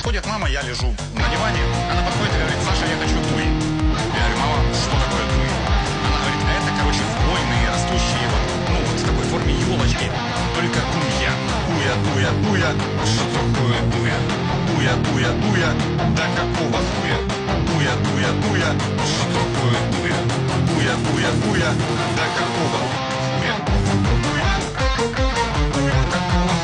Подходит мама, я лежу на диване. Она подходит и говорит: Саша, я хочу туи. Я говорю: мама, что такое туи? Она говорит: а это, короче, хвойные, растущие вот в такой форме елочки. Только туя. Туя, туя, туя. Что такое туя? Туя, туя, туя. Да какого туя? Туя, туя, туя. Что такое туя? Туя, туя, туя. Да какого туя? Туя, туя, какого?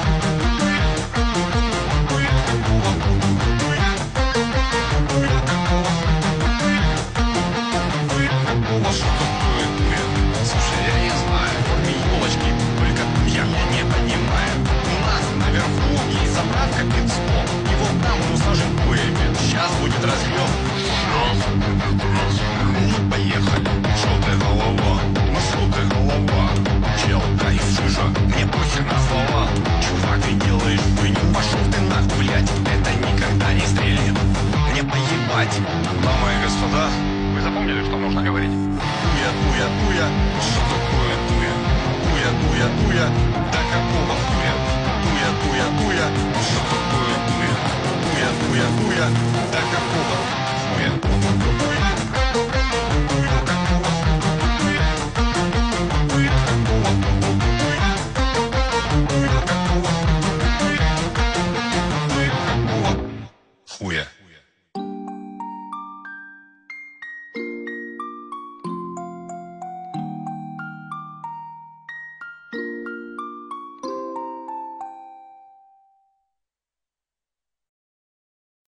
Что такое туя? Слушай, я не знаю. В форме елочки, только я не понимаю. У нас наверху есть заправка пиццо. И вот там мы сложим туями. Сейчас будет разъем. Ну, поехали. Шо ты голова? Ну шо ты голова? Чел, да и жижа. Мне похер на слова. Чувак, ты делаешь хуйню. Пошел ты нахуй, блядь. Это никогда не стрельнет. Мне поебать. Дамы и господа, вы запомнили, что нужно говорить? Туя, туя, туя. Что такое туя? Туя, туя, туя. Да какого туя? Туя, туя, туя. Что такое туя? Туя, туя, туя. Да какого туя?